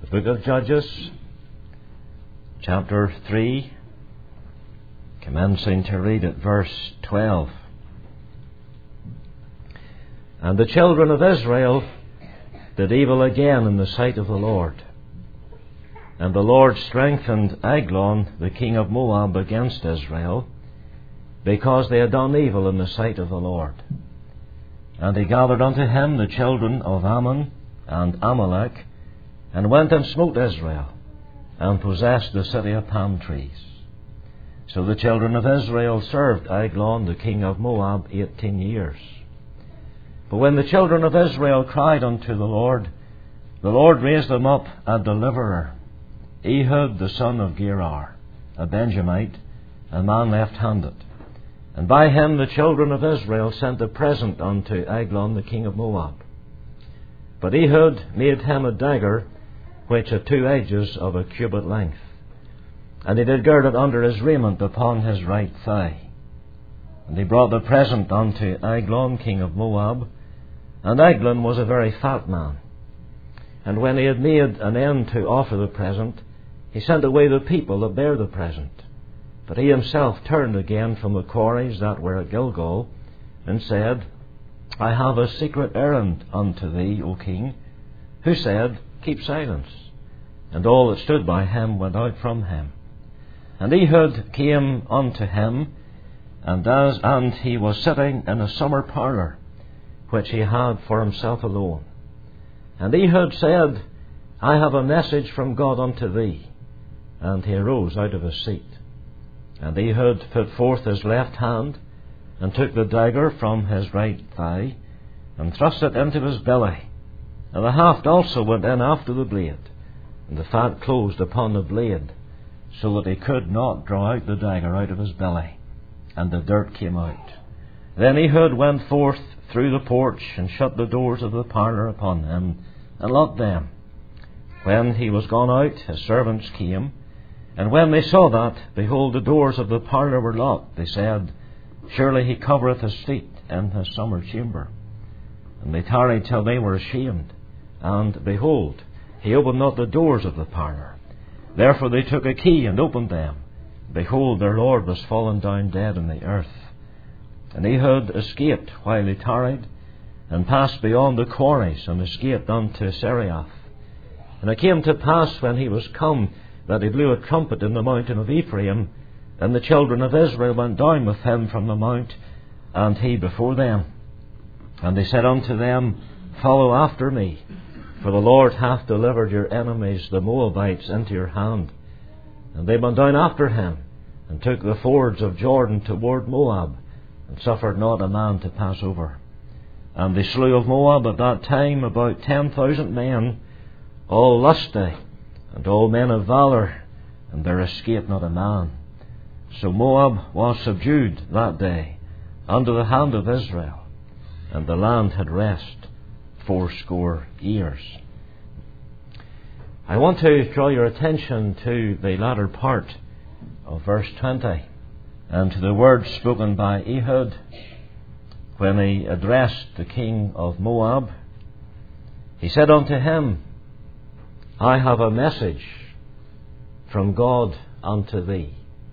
Book of Judges, chapter 3, commencing to read at verse 12. And the children of Israel did evil again in the sight of the Lord. And the Lord strengthened Eglon, the king of Moab, against Israel, because they had done evil in the sight of the Lord. And he gathered unto him the children of Ammon and Amalek, and went and smote Israel, and possessed the city of palm trees. So the children of Israel served Eglon, the king of Moab, 18 years. But when the children of Israel cried unto the Lord raised them up a deliverer, Ehud the son of Gerar, a Benjamite, a man left-handed. And by him the children of Israel sent a present unto Eglon, the king of Moab. But Ehud made him a dagger, which had 2 edges of a cubit length, and he did gird it under his raiment upon his right thigh. And he brought the present unto Eglon, king of Moab, and Eglon was a very fat man. And when he had made an end to offer the present, he sent away the people that bare the present. But he himself turned again from the quarries that were at Gilgal, and said, I have a secret errand unto thee, O king. Who said, Keep silence. And all that stood by him went out from him. And Ehud came unto him, and he was sitting in a summer parlour, which he had for himself alone. And Ehud said, I have a message from God unto thee. And he arose out of his seat. And Ehud put forth his left hand, and took the dagger from his right thigh, and thrust it into his belly. And the haft also went in after the blade, and the fat closed upon the blade, so that he could not draw out the dagger out of his belly, and the dirt came out. Then Ehud went forth through the porch, and shut the doors of the parlour upon him, and locked them. When he was gone out, his servants came, and when they saw that, behold, the doors of the parlour were locked, they said, Surely he covereth his feet in his summer chamber. And they tarried till they were ashamed. And behold, he opened not the doors of the parlour. Therefore they took a key and opened them. Behold, their Lord was fallen down dead in the earth. And Ehud escaped while he tarried, and passed beyond the quarries, and escaped unto Seriath. And it came to pass, when he was come, that he blew a trumpet in the mountain of Ephraim, and the children of Israel went down with him from the mount, and he before them. And they said unto them, Follow after me, for the Lord hath delivered your enemies, the Moabites, into your hand. And they went down after him, and took the fords of Jordan toward Moab, and suffered not a man to pass over. And they slew of Moab at that time about 10,000 men, all lusty, and all men of valour, and there escaped not a man. So Moab was subdued that day under the hand of Israel, and the land had rest 80 years. I want to draw your attention to the latter part of verse 20, and to the words spoken by Ehud when he addressed the king of Moab. He said unto him, I have a message from God unto thee.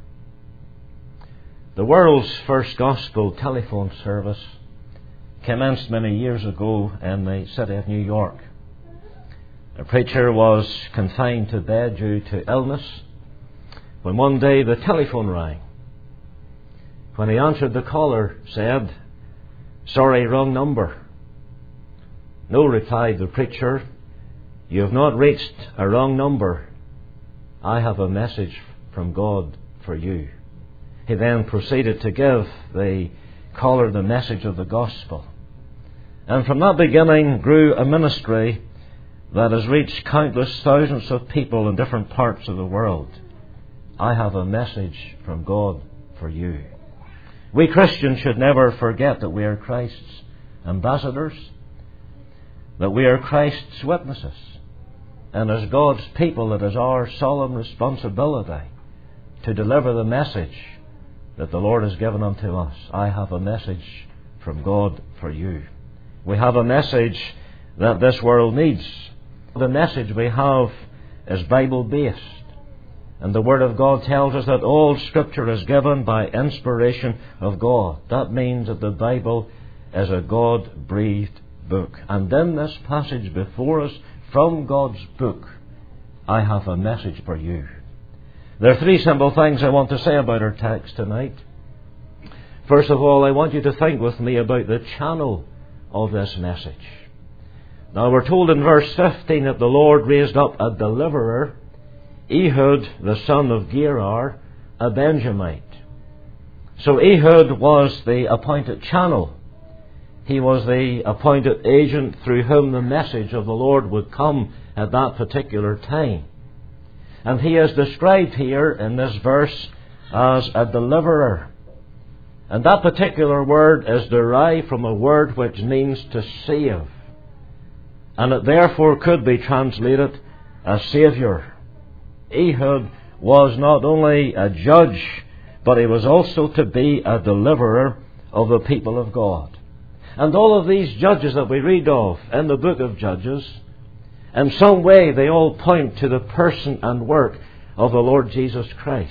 The world's first gospel telephone service commenced many years ago in the city of New York. A preacher was confined to bed due to illness, when one day the telephone rang. When he answered, the caller said, Sorry, wrong number. No, replied the preacher, You have not reached a wrong number. I have a message from God for you. He then proceeded to give the caller the message of the gospel. And from that beginning grew a ministry that has reached countless thousands of people in different parts of the world. I have a message from God for you. We Christians should never forget that we are Christ's ambassadors, that we are Christ's witnesses. And as God's people, it is our solemn responsibility to deliver the message that the Lord has given unto us. I have a message from God for you. We have a message that this world needs. The message we have is Bible-based. And the Word of God tells us that all Scripture is given by inspiration of God. That means that the Bible is a God-breathed book. And in this passage before us, from God's book, I have a message for you. There are three simple things I want to say about our text tonight. First of all, I want you to think with me about the channel of this message. Now, we're told in verse 15 that the Lord raised up a deliverer, Ehud, the son of Gerar, a Benjamite. So Ehud was the appointed channel. He was the appointed agent through whom the message of the Lord would come at that particular time. And he is described here in this verse as a deliverer. And that particular word is derived from a word which means to save. And it therefore could be translated as Saviour. Ehud was not only a judge, but he was also to be a deliverer of the people of God. And all of these judges that we read of in the book of Judges, in some way they all point to the person and work of the Lord Jesus Christ.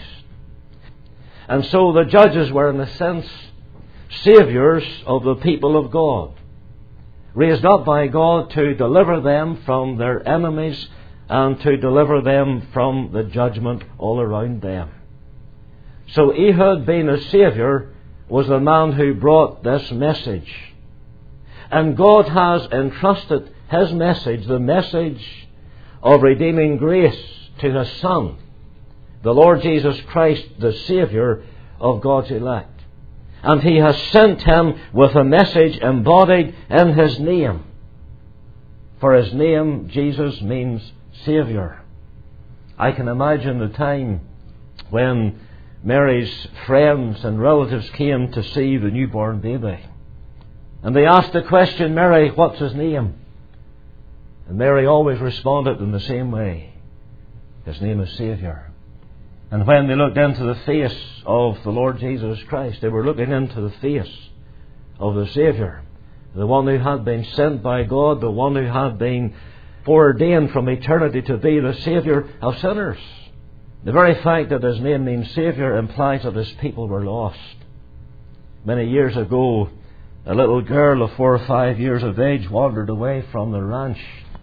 And so the judges were, in a sense, saviours of the people of God, raised up by God to deliver them from their enemies and to deliver them from the judgment all around them. So Ehud, being a saviour, was the man who brought this message. And God has entrusted His message, the message of redeeming grace, to His Son, the Lord Jesus Christ, the Saviour of God's elect. And He has sent Him with a message embodied in His name. For His name, Jesus, means Saviour. I can imagine the time when Mary's friends and relatives came to see the newborn baby. And they asked the question, "Mary, what's his name?" And Mary always responded in the same way. His name is Saviour. And when they looked into the face of the Lord Jesus Christ, they were looking into the face of the Saviour, the one who had been sent by God, the one who had been foreordained from eternity to be the Saviour of sinners. The very fact that His name means Saviour implies that His people were lost. Many years ago, a little girl of 4 or 5 years of age wandered away from the ranch.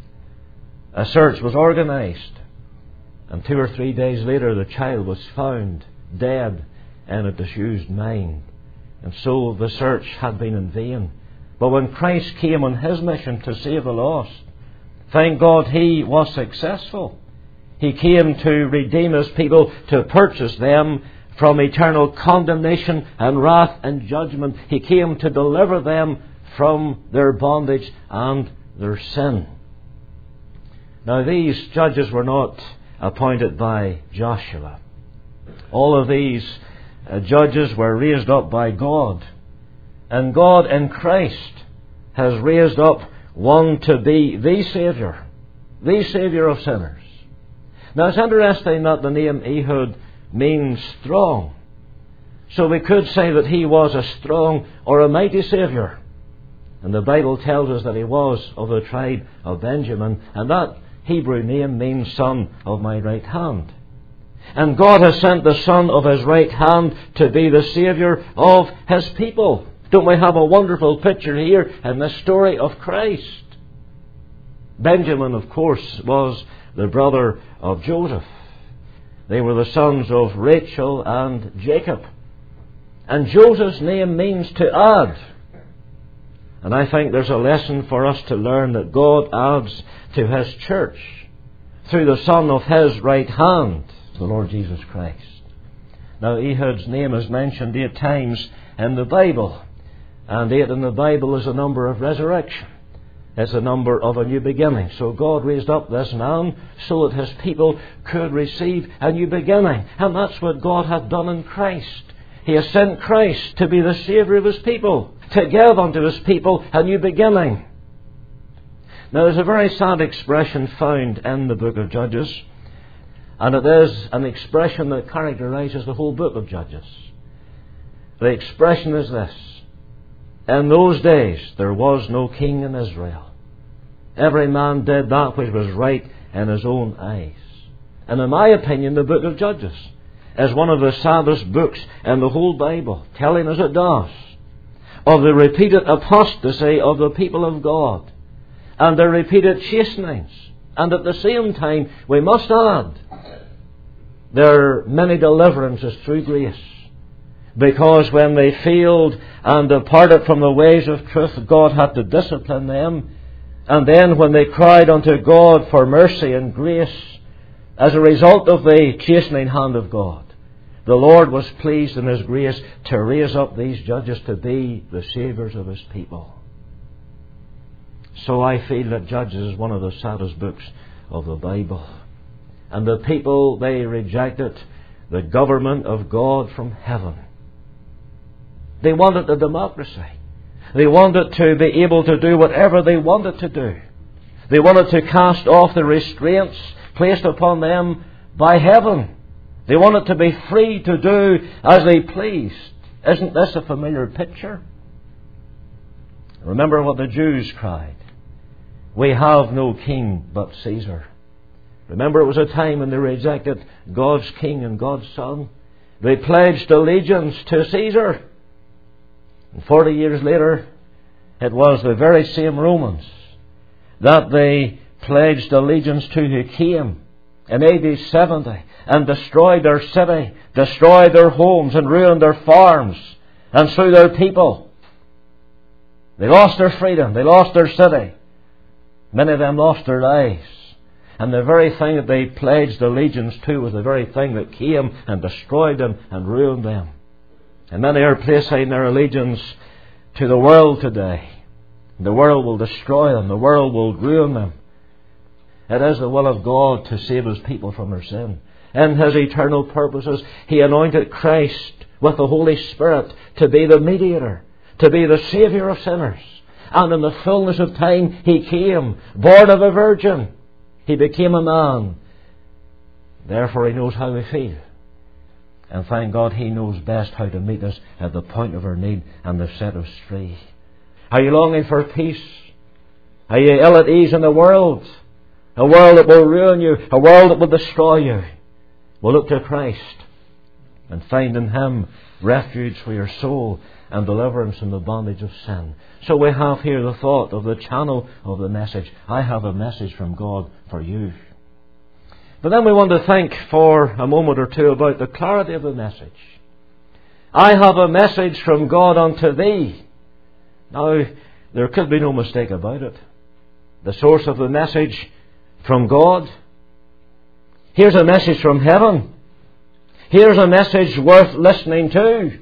A search was organised, and 2 or 3 days later the child was found dead in a disused mine. And so the search had been in vain. But when Christ came on His mission to save the lost, thank God He was successful. He came to redeem His people, to purchase them from eternal condemnation and wrath and judgment. He came to deliver them from their bondage and their sin. Now, these judges were not appointed by Joshua. All of these judges were raised up by God. And God in Christ has raised up one to be the Saviour of sinners. Now, it's interesting that the name Ehud means strong. So we could say that he was a strong or a mighty Saviour. And the Bible tells us that he was of the tribe of Benjamin, and that Hebrew name means son of my right hand. And God has sent the son of His right hand to be the Saviour of His people. Don't we have a wonderful picture here in the story of Christ? Benjamin, of course, was the brother of Joseph. They were the sons of Rachel and Jacob. And Joseph's name means to add. And I think there's a lesson for us to learn that God adds to His church through the Son of His right hand, the Lord Jesus Christ. Now, Ehud's name is mentioned 8 times in the Bible. And 8 in the Bible is a number of resurrection. It's a number of a new beginning. So God raised up this man so that His people could receive a new beginning. And that's what God hath done in Christ. He has sent Christ to be the Saviour of His people, to give unto His people a new beginning. Now, there's a very sad expression found in the book of Judges, and it is an expression that characterises the whole book of Judges. The expression is this: in those days there was no king in Israel. Every man did that which was right in his own eyes. And in my opinion, the book of Judges is one of the saddest books in the whole Bible, telling us it does of the repeated apostasy of the people of God and their repeated chastenings. And at the same time, we must add, there are many deliverances through grace. Because when they failed and departed from the ways of truth, God had to discipline them. And then when they cried unto God for mercy and grace, as a result of the chastening hand of God, the Lord was pleased in His grace to raise up these judges to be the saviours of His people. So I feel that Judges is one of the saddest books of the Bible. And the people, they rejected the government of God from heaven. They wanted a democracy. They wanted to be able to do whatever they wanted to do. They wanted to cast off the restraints placed upon them by heaven. They wanted to be free to do as they pleased. Isn't this a familiar picture? Remember what the Jews cried. We have no king but Caesar. Remember, it was a time when they rejected God's king and God's son. They pledged allegiance to Caesar. And 40 years later, it was the very same Romans that they pledged allegiance to who came in AD 70 and destroyed their city, destroyed their homes and ruined their farms and slew their people. They lost their freedom, they lost their city. Many of them lost their lives. And the very thing that they pledged allegiance to was the very thing that came and destroyed them and ruined them. And many are placing their allegiance to the world today. The world will destroy them. The world will ruin them. It is the will of God to save His people from their sin. In His eternal purposes, He anointed Christ with the Holy Spirit to be the mediator, to be the Saviour of sinners. And in the fullness of time, He came, born of a virgin. He became a man. Therefore, He knows how we feel. And thank God He knows best how to meet us at the point of our need and to set us free. Are you longing for peace? Are you ill at ease in the world? A world that will ruin you, a world that will destroy you. Well, look to Christ and find in Him refuge for your soul and deliverance from the bondage of sin. So we have here the thought of the channel of the message. I have a message from God for you. But then we want to think for a moment or two about the clarity of the message. I have a message from God unto thee. Now, there could be no mistake about it. The source of the message from God. Here's a message from heaven. Here's a message worth listening to.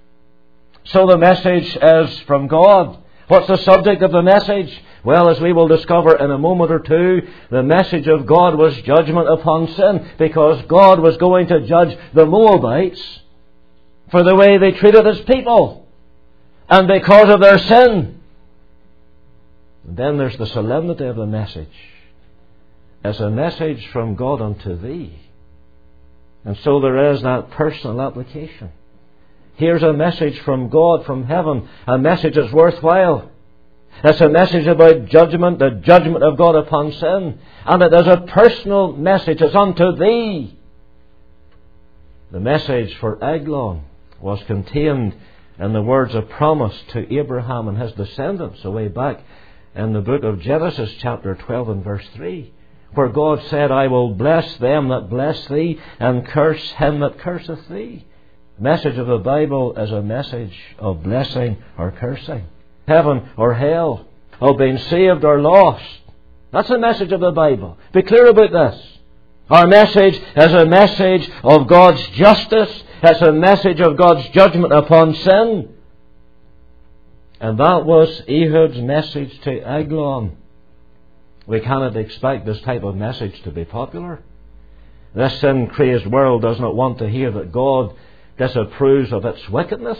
So the message is from God. What's the subject of the message? Well, as we will discover in a moment or two, the message of God was judgment upon sin, because God was going to judge the Moabites for the way they treated His people and because of their sin. And then there's the solemnity of the message. It's a message from God unto thee. And so there is that personal application. Here's a message from God, from heaven, a message that's worthwhile. It's a message about judgment, the judgment of God upon sin. And it is a personal message. It's unto thee. The message for Eglon was contained in the words of promise to Abraham and his descendants away back in the book of Genesis chapter 12 and verse 3, where God said, I will bless them that bless thee and curse him that curseth thee. The message of the Bible is a message of blessing or cursing, heaven or hell, of being saved or lost. That's the message of the Bible. Be clear about this. Our message is a message of God's justice. It's a message of God's judgment upon sin. And that was Ehud's message to Eglon. We cannot expect this type of message to be popular. This sin-crazed world does not want to hear that God disapproves of its wickedness.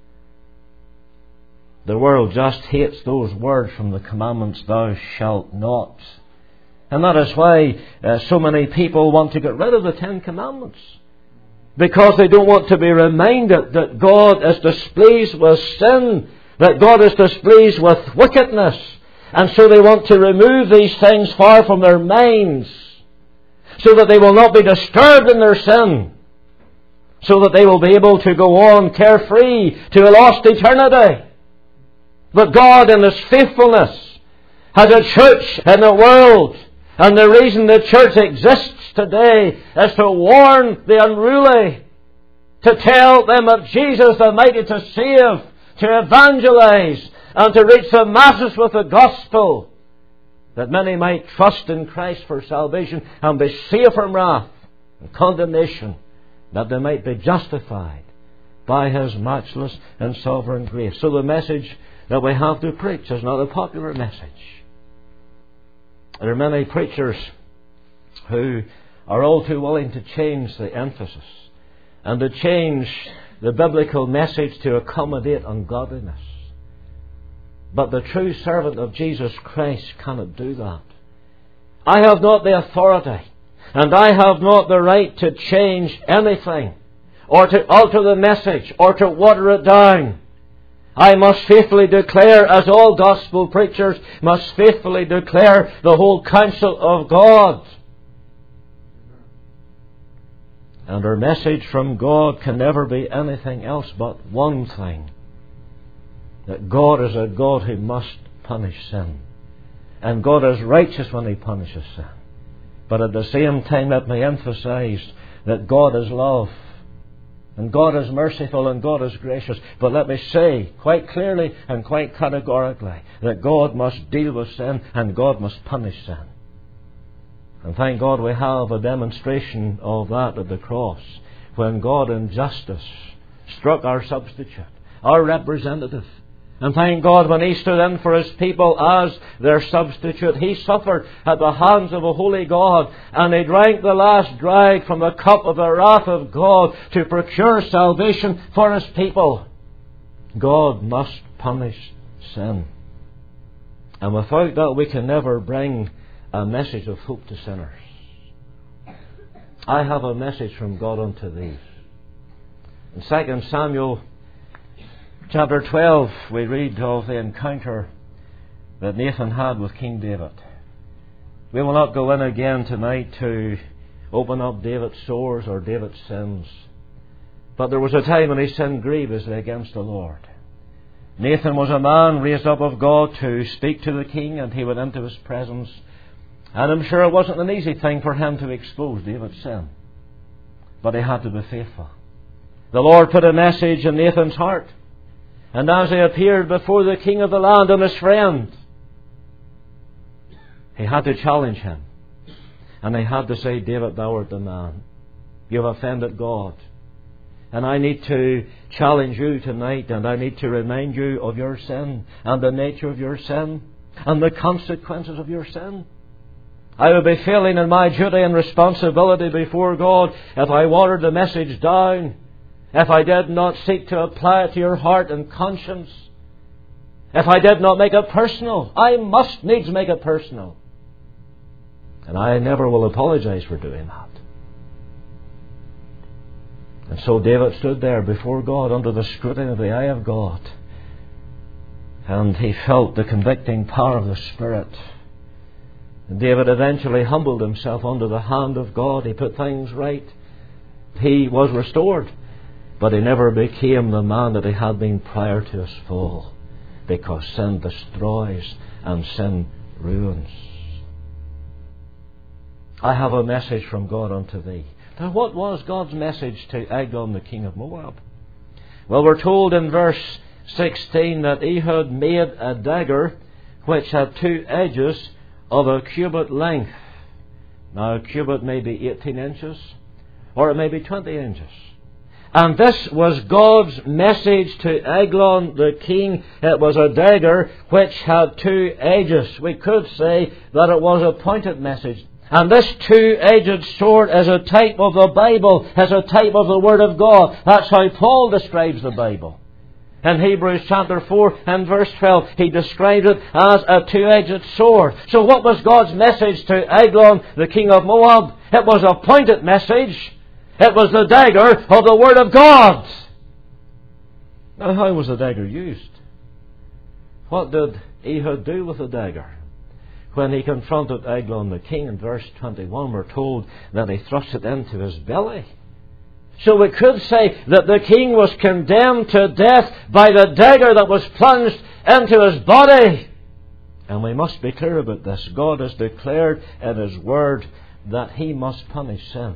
The world just hates those words from the commandments, thou shalt not. And that is why so many people want to get rid of the 10 Commandments. Because they don't want to be reminded that God is displeased with sin, that God is displeased with wickedness. And so they want to remove these things far from their minds, so that they will not be disturbed in their sin, so that they will be able to go on carefree to a lost eternity. But God in His faithfulness has a church in the world, and the reason the church exists today is to warn the unruly, to tell them of Jesus the mighty to save, to evangelize, and to reach the masses with the gospel, that many might trust in Christ for salvation and be saved from wrath and condemnation, that they might be justified by His matchless and sovereign grace. So the message that we have to preach is not a popular message. There are many preachers who are all too willing to change the emphasis and to change the biblical message to accommodate ungodliness. But the true servant of Jesus Christ cannot do that. I have not the authority, and I have not the right to change anything, or to alter the message, or to water it down. I must faithfully declare, as all gospel preachers must faithfully declare, the whole counsel of God. And our message from God can never be anything else but one thing: that God is a God who must punish sin. And God is righteous when He punishes sin. But at the same time, let me emphasize that God is love. And God is merciful and God is gracious. But let me say quite clearly and quite categorically that God must deal with sin and God must punish sin. And thank God we have a demonstration of that at the cross, when God in justice struck our substitute, our representative. And thank God when He stood in for His people as their substitute, He suffered at the hands of a holy God, and He drank the last drag from the cup of the wrath of God to procure salvation for His people. God must punish sin. And without that we can never bring a message of hope to sinners. I have a message from God unto thee. In 2 Samuel chapter 12, we read of the encounter that Nathan had with King David. We will not go in again tonight to open up David's sores or David's sins. But there was a time when he sinned grievously against the Lord. Nathan was a man raised up of God to speak to the king, and he went into his presence. And I'm sure it wasn't an easy thing for him to expose David's sin. But he had to be faithful. The Lord put a message in Nathan's heart. And as he appeared before the king of the land and his friend, he had to challenge him. And he had to say, David, thou art the man. You have offended God. And I need to challenge you tonight, and I need to remind you of your sin and the nature of your sin and the consequences of your sin. I would be failing in my duty and responsibility before God if I watered the message down, if I did not seek to apply it to your heart and conscience, if I did not make it personal. I must needs make it personal. And I never will apologize for doing that. And so David stood there before God under the scrutiny of the eye of God. And he felt the convicting power of the Spirit. And David eventually humbled himself under the hand of God. He put things right. He was restored. But he never became the man that he had been prior to his fall. Because sin destroys and sin ruins. I have a message from God unto thee. Now, what was God's message to Eglon, the king of Moab? Well, we're told in verse 16 that Ehud made a dagger which had 2 edges of a cubit length. Now, a cubit may be 18 inches, or it may be 20 inches. And this was God's message to Eglon, the king. It was a dagger which had 2 edges. We could say that it was a pointed message. And this 2-edged sword is a type of the Bible, is a type of the Word of God. That's how Paul describes the Bible. In Hebrews chapter 4 and verse 12, he described it as a 2-edged sword. So what was God's message to Eglon, the king of Moab? It was a pointed message. It was the dagger of the Word of God. Now, how was the dagger used? What did Ehud do with the dagger? when he confronted Eglon the king in verse 21, we're told that he thrust it into his belly. So we could say that the king was condemned to death by the dagger that was plunged into his body. And we must be clear about this. God has declared in His Word that He must punish sin.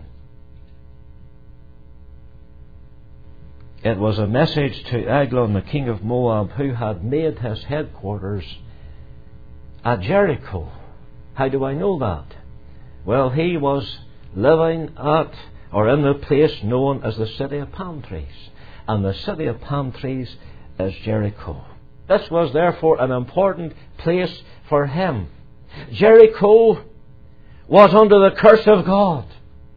It was a message to Eglon, the king of Moab, who had made his headquarters at Jericho. How do I know that? Well, he was living at or in the place known as the City of Palm Trees. And the City of Palm Trees is Jericho. This was therefore an important place for him. Jericho was under the curse of God.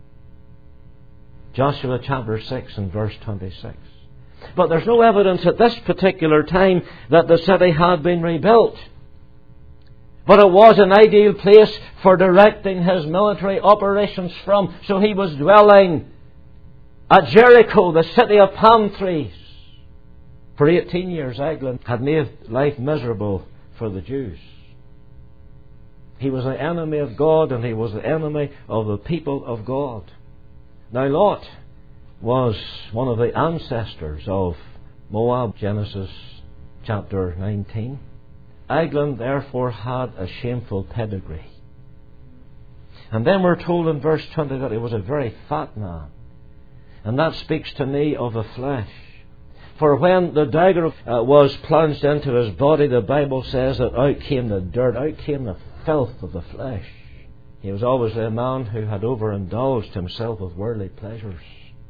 Joshua chapter 6 and verse 26. But there's no evidence at this particular time that the city had been rebuilt. But it was an ideal place for directing his military operations from. So he was dwelling at Jericho, the City of Palm Trees. For 18 years, Eglon had made life miserable for the Jews. He was the enemy of God, and he was the enemy of the people of God. Now Lot was one of the ancestors of Moab, Genesis chapter 19. Eglon therefore had a shameful pedigree. And then we're told in verse 20 that he was a very fat man. And that speaks to me of the flesh. For when the dagger was plunged into his body, the Bible says that out came the dirt, out came the filth of the flesh. He was always a man who had overindulged himself with worldly pleasures.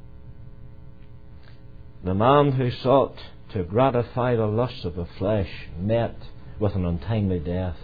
The man who sought to gratify the lusts of the flesh met with an untimely death.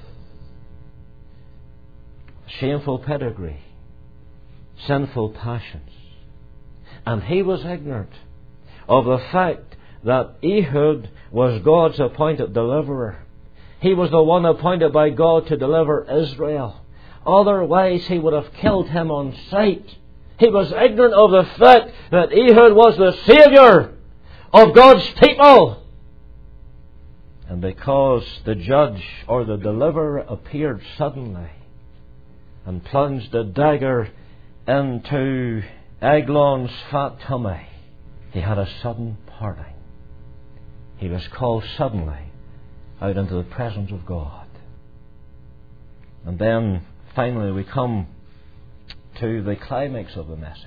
Shameful pedigree, sinful passions. And he was ignorant of the fact that Ehud was God's appointed deliverer. He was the one appointed by God to deliver Israel. Otherwise he would have killed him on sight. He was ignorant of the fact that Ehud was the Saviour of God's people. And because the judge or the deliverer appeared suddenly and plunged a dagger into Eglon's fat tummy, he had a sudden parting. He was called suddenly out into the presence of God. And then finally we come to the climax of the message.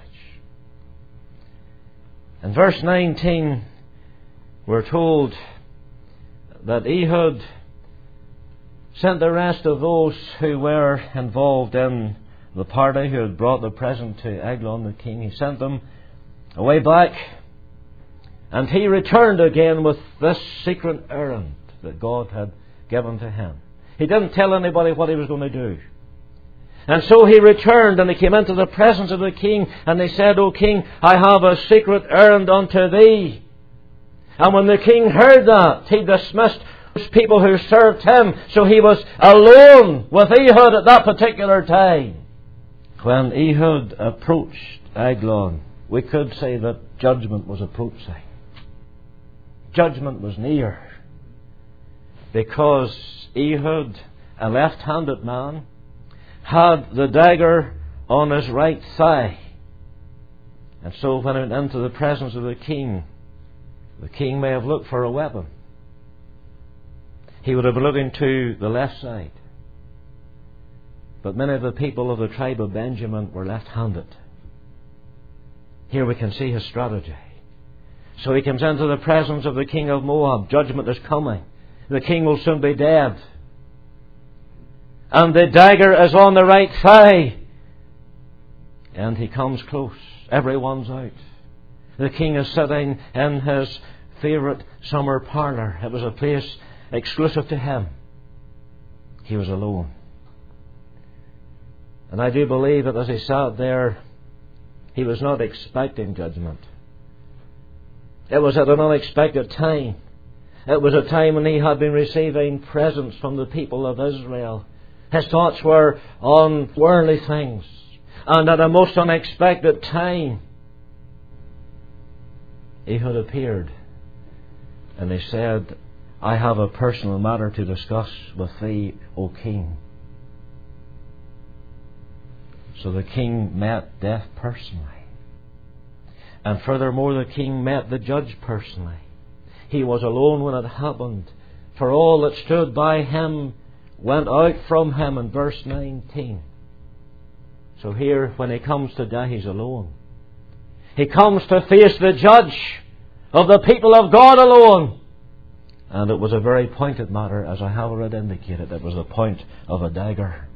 In verse 19 we're told that Ehud sent the rest of those who were involved in the party who had brought the present to Eglon the king. He sent them away back, and he returned again with this secret errand that God had given to him. He didn't tell anybody what he was going to do. And so he returned, and he came into the presence of the king, and he said, O king, I have a secret errand unto thee. And when the king heard that, he dismissed those people who served him, so he was alone with Ehud at that particular time. When Ehud approached Eglon, we could say that judgment was approaching. Judgment was near. Because Ehud, a left-handed man, had the dagger on his right thigh. And so when he went into the presence of the king may have looked for a weapon. He would have been looking to the left side. But many of the people of the tribe of Benjamin were left-handed. Here we can see his strategy. So he comes into the presence of the king of Moab. Judgment is coming. The king will soon be dead. And the dagger is on the right thigh. And he comes close. Everyone's out. The king is sitting in his favourite summer parlour. It was a place exclusive to him. He was alone. And I do believe that as he sat there, he was not expecting judgment. It was at an unexpected time. It was a time when he had been receiving presents from the people of Israel. His thoughts were on worldly things. And at a most unexpected time, Ehud appeared. And he said, I have a personal matter to discuss with thee, O king. So the king met death personally. And furthermore, the king met the judge personally. He was alone when it happened. For all that stood by him went out from him, in verse 19. So here, when he comes to die, he's alone. He comes to face the judge of the people of God alone. And it was a very pointed matter, as I have already indicated. It was the point of a dagger.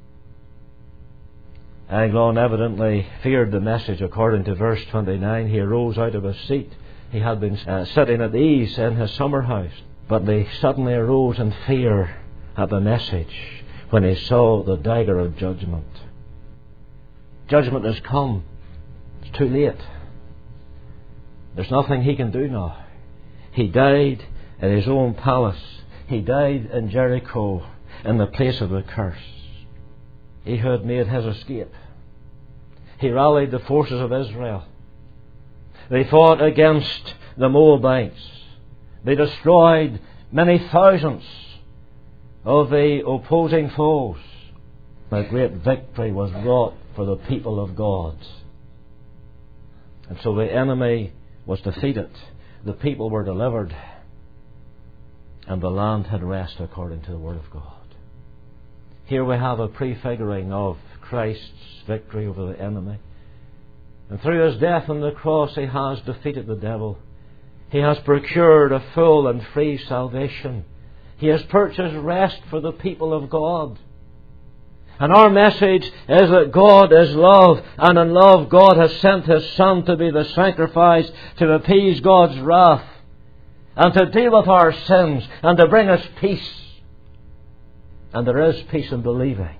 Eglon evidently feared the message. According to verse 29, he arose out of his seat. He had been sitting at ease in his summer house, but he suddenly arose in fear at the message when he saw the dagger of judgment. Judgment has come. It's too late. There's nothing he can do now. He died in his own palace. He died in Jericho, in the place of the curse. Ehud made his escape. He rallied the forces of Israel. They fought against the Moabites. They destroyed many thousands of the opposing foes. A great victory was wrought for the people of God. And so the enemy was defeated. The people were delivered. And the land had rest according to the Word of God. Here we have a prefiguring of Christ's victory over the enemy. And through his death on the cross, he has defeated the devil. He has procured a full and free salvation. He has purchased rest for the people of God. And our message is that God is love, and in love God has sent His Son to be the sacrifice to appease God's wrath, and to deal with our sins, and to bring us peace. And there is peace in believing.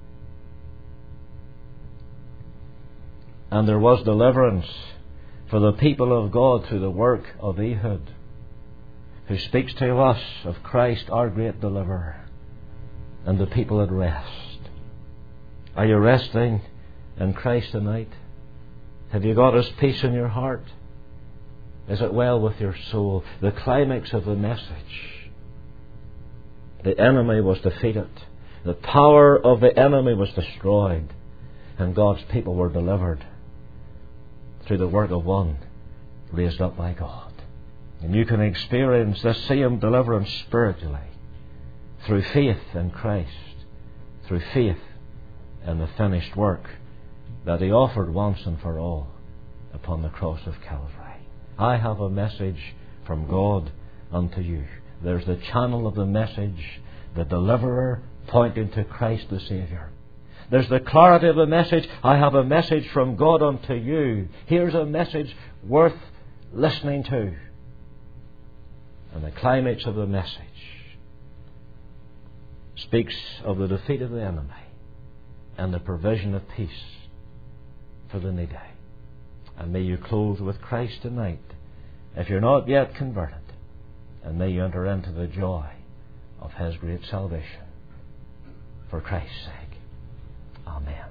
And there was deliverance for the people of God through the work of Ehud, who speaks to us of Christ, our great deliverer, and the people at rest. Are you resting in Christ tonight? Have you got His peace in your heart? Is it well with your soul? The climax of the message. The enemy was defeated. The power of the enemy was destroyed. And God's people were delivered through the work of one raised up by God. And you can experience this same deliverance spiritually through faith in Christ, through faith in the finished work that He offered once and for all upon the cross of Calvary. I have a message from God unto you. There's the channel of the message, the deliverer pointing to Christ the Saviour. There's the clarity of the message. I have a message from God unto you. Here's a message worth listening to. And the climax of the message speaks of the defeat of the enemy and the provision of peace for the needy. And may you close with Christ tonight, if you're not yet converted, and may you enter into the joy of His great salvation. For Christ's sake. Amen.